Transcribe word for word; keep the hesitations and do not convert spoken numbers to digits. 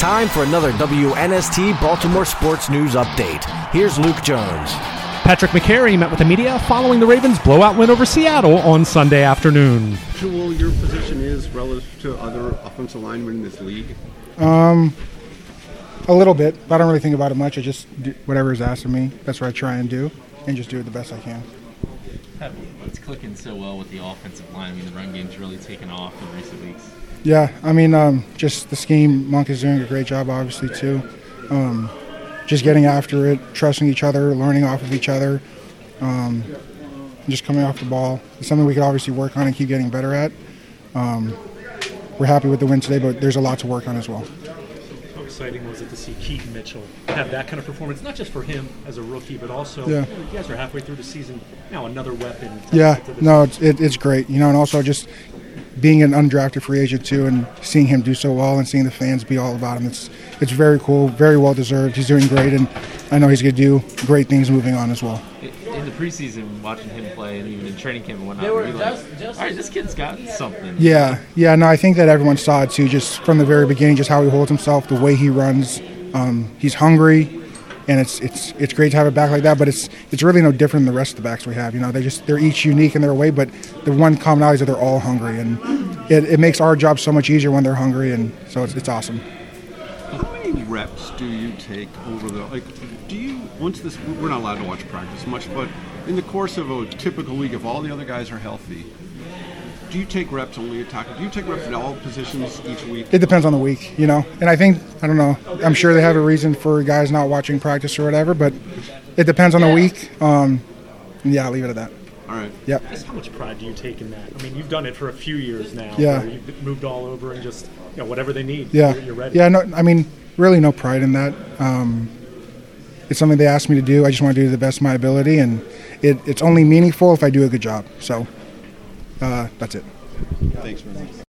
time for another W N S T Baltimore Sports News Update. Here's Luke Jones. Patrick McCary met with the media following the Ravens' blowout win over Seattle on Sunday afternoon. How your position is relative to other offensive linemen in this league? Um, a little bit, but I don't really think about it much. I just do whatever is asked of me. That's what I try and do, and just do it the best I can. It's clicking so well with the offensive line. I mean, the run game's really taken off in recent weeks. Yeah, I mean, um, just the scheme. Monk is doing a great job, obviously, too. Um, just getting after it, trusting each other, learning off of each other, um, just coming off the ball. It's something we could obviously work on and keep getting better at. Um, we're happy with the win today, but there's a lot to work on as well. How exciting was it to see Keaton Mitchell have that kind of performance, not just for him as a rookie, but also yeah. you guys are halfway through the season, now another weapon. Yeah, no, it's, it, it's great. You know, and also just being an undrafted free agent, too, and seeing him do so well and seeing the fans be all about him, it's it's very cool, very well-deserved. He's doing great, and I know he's going to do great things moving on as well. In the preseason, watching him play, and even in training camp and whatnot, we were like, all right, this kid's got something. Yeah, yeah, no, I think that everyone saw it, too, just from the very beginning, just how he holds himself, the way he runs. Um, he's hungry, and it's it's it's great to have a back like that, but it's it's really no different than the rest of the backs we have. You know, they just they're each unique in their way, but the one commonality is that they're all hungry, and it, it makes our job so much easier when they're hungry, and so it's it's awesome. How many reps do you take over the like? Do you once this we're not allowed to watch practice much, but in the course of a typical week, if all the other guys are healthy, do you take reps only at tackle? Do you take reps at all positions each week? It depends on the week, you know. And I think, I don't know, I'm sure they have a reason for guys not watching practice or whatever, but it depends on the week. Um, yeah, I'll leave it at that. All right. Yep. How much pride do you take in that? I mean, you've done it for a few years now. Yeah. Where you've moved all over and just, you know, whatever they need, yeah. you're, you're ready. Yeah, no, I mean, really no pride in that. Um, it's something they asked me to do. I just want to do to the best of my ability, and it, it's only meaningful if I do a good job. So uh, that's it. Thanks, man.